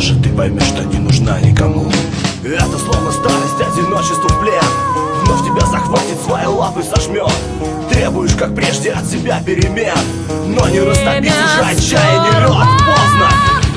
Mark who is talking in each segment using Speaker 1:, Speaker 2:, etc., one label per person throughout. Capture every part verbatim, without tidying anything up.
Speaker 1: Может, ты поймешь, что не нужна никому. Это словно старость, одиночество в плен. Вновь тебя захватит, свои лапы сожмет. Требуешь, как прежде, от себя перемен, но не растопить уже отчаяние лед. Поздно.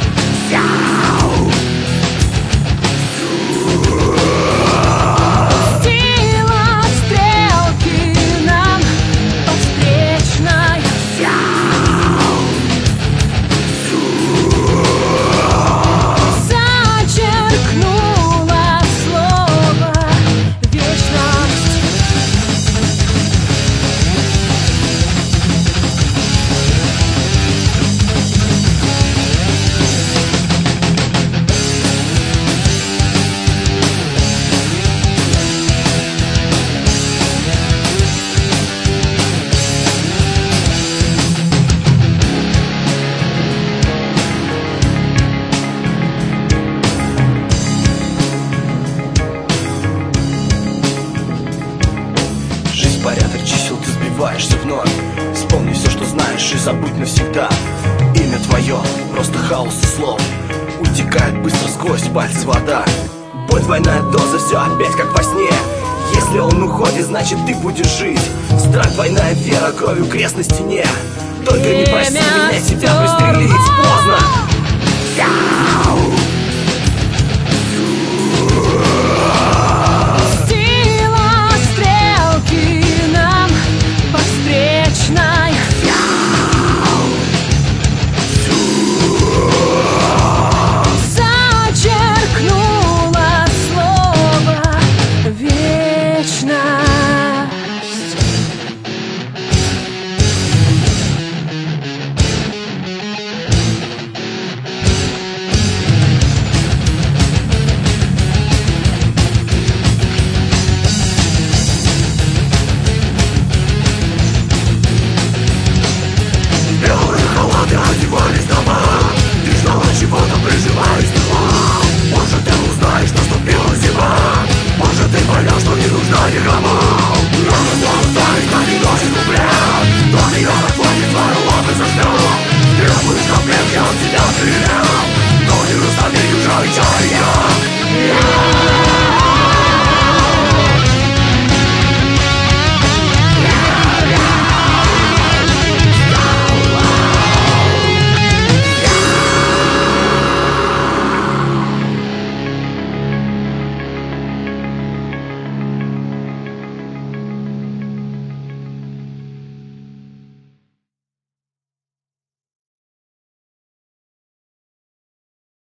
Speaker 1: Порядок чисел ты сбиваешься вновь. Вспомни все, что знаешь, и забудь навсегда. Имя твое, просто хаос и слов. Утекает быстро сквозь пальцы вода. Боль, двойная доза, все опять как во сне. Если он уходит, значит ты будешь жить. Страх, двойная вера, кровью крест на стене. Только не проси меня тебя пристрелить. Поздно.
Speaker 2: Одевались дома, ты ждала чего-то, приживаясь тела. Может, ты узнаешь, наступила зима. Может, ты понял, что не нужна никому. Рано но оставить, но не носит ублет. Но ее отводит твою лапы за что. Требуешь комплект, я от тебя стреляю.